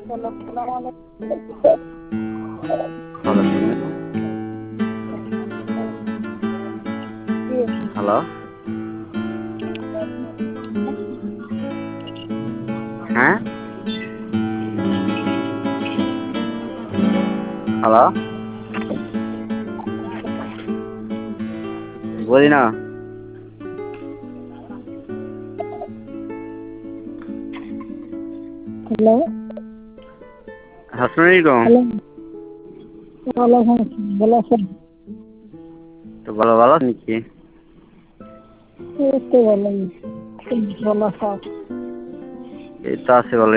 Hello, হ্যাঁ, hello, বলি না। হ্যালো, আসসালামু আলাইকুম। হ্যালো, ওয়ালাইকুম আসসালাম, ভালো আছেন? তো ভালো আছেন কি? এই তো ভালোই, ভালো আছো? এই তো আছে ভালো।